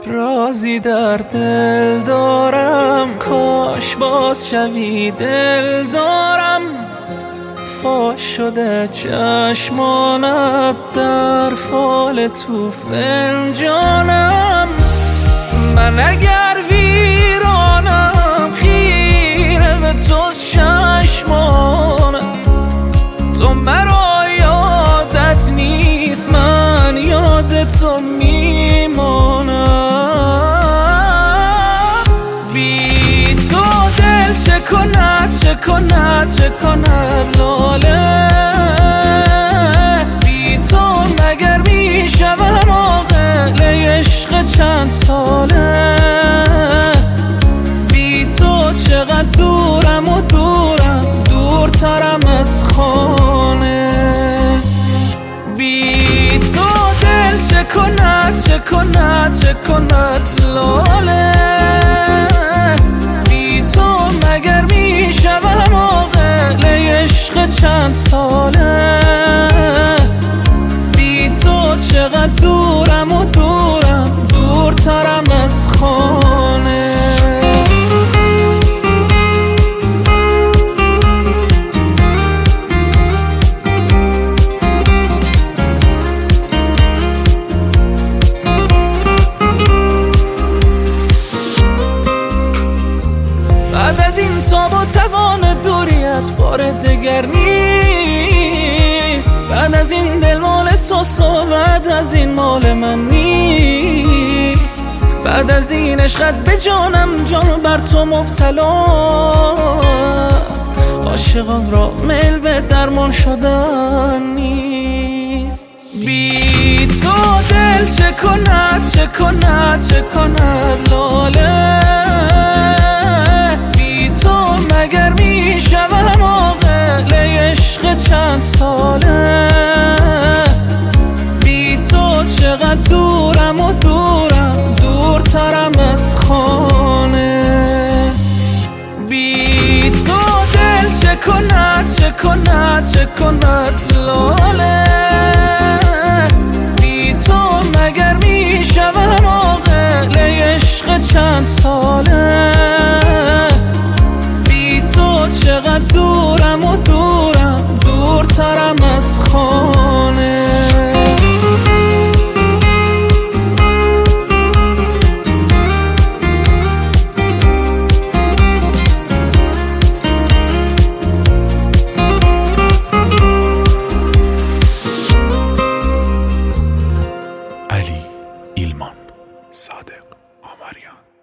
رازی در دل دارم، کاش باز شوی دل دارم. فاش شده چشمانت در فال تو فنجانم. من اگر ویرانم خیره به توست چشمانم. تو مرا یادت نیست، من یاد تو میمانم. بی تو دل چه کند چه کند چه کند لاله. بی تو مگر میشوم عاقل عشق چند ساله. بی تو چقدر دورم و دورم، دورترم از خانه. بی تو دل چه کند چه کند چه کند لاله. بی تو مگر میشوم عاقل عشق چند ساله. بی تو چقدر دورم و دورم، دورترم از خانه. بعد از این تاب و توان دوریت بار دگر نیست. بعد از این دل مال توست و بعد از این مال من نیست. بعد از این عشقت به جانم جان بر تو مبتلاست. عاشقان را میل به درمان شدن نیست. بی تو دل چه کند چه کند چه کند لاله. مگر میشوم عاقل عشق چند ساله. بی تو چقدر دورم و دورم، دورترم از خانه. بی تو دل چه کند چه کند چه کند لاله. بی تو مگر میشوم عاقل عشق چند ساله. چقدر دورم و دورم، دورترم از خانه. علی ایلمان، صادق آمریان.